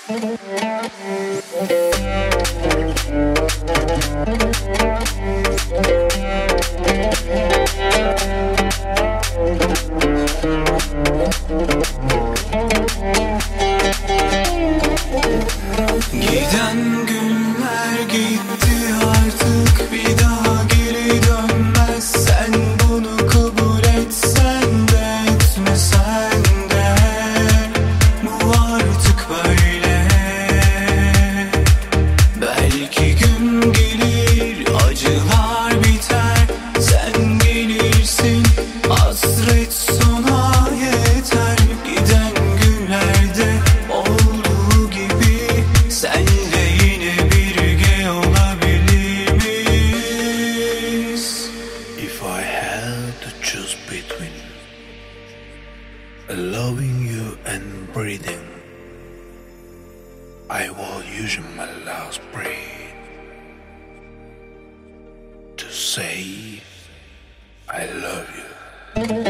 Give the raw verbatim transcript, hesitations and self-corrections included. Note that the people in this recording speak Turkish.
Giden günler gitti, artık bir daha geri dönmez. Sen bunu kabul etsen de etmesen de bu artık böyle. Belki gün gelir, acılar biter, sen gelirsin, hasret sona yeter. Giden günlerde olduğu gibi senle yine birge olabilir miyiz? If I had to choose between loving you and breathing, I will use my last breath to say I love you.